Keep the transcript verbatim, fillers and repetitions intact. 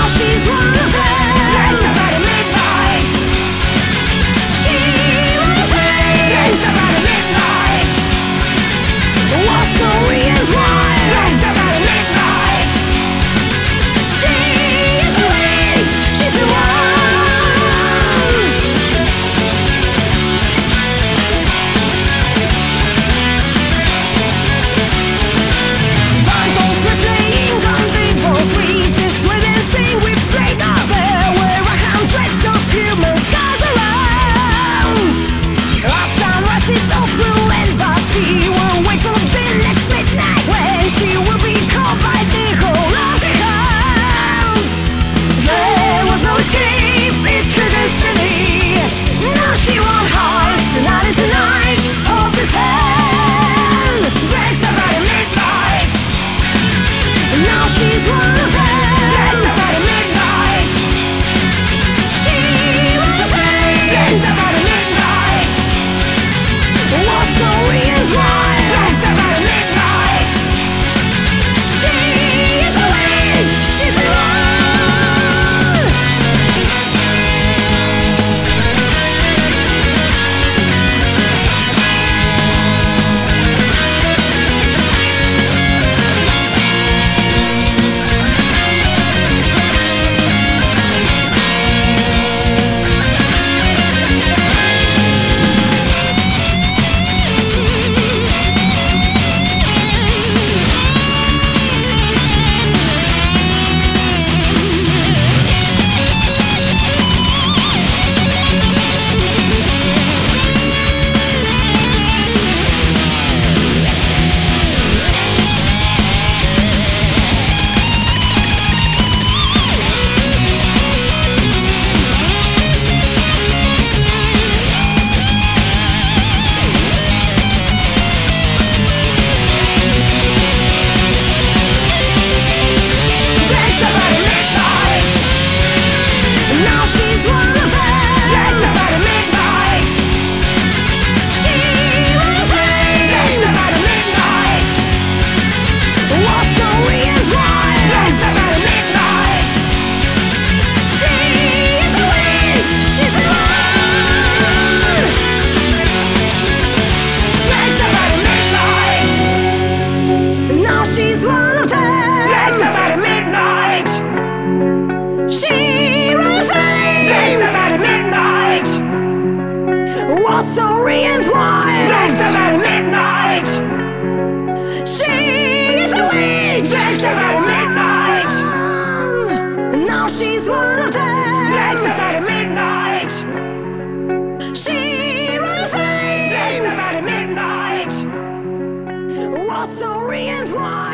she's one of them. It's about midnight. She will face. It's about midnight. What's so and why? It's about midnight. She is the witch. She's the one. Phantoms were playing on tables. We just were dancing with great art. There were a hundreds of human scars around. Uptown Rusty talked through it, but she will wait till the next midnight when she will be called by the whole of the house. There was no escape, it's her destiny. Now she won't hide. Tonight is the night of the sun. It's about midnight. Now she's one of them. It's about midnight. She will face. It's about midnight. What's so and why? It's about midnight. She is a witch. She's the one. It's about midnight. Now she's one of them. It's about midnight. She will face. It's about midnight. What's so and why? It's about midnight. She is a witch. She's the one. It's about midnight. Now she's one of them. It's about midnight. She will face. It's about midnight. What's so and why? It's about midnight. She is a witch. It's about midnight. Now she's one of them. It's about midnight. She will face. It's about midnight. What's so and why?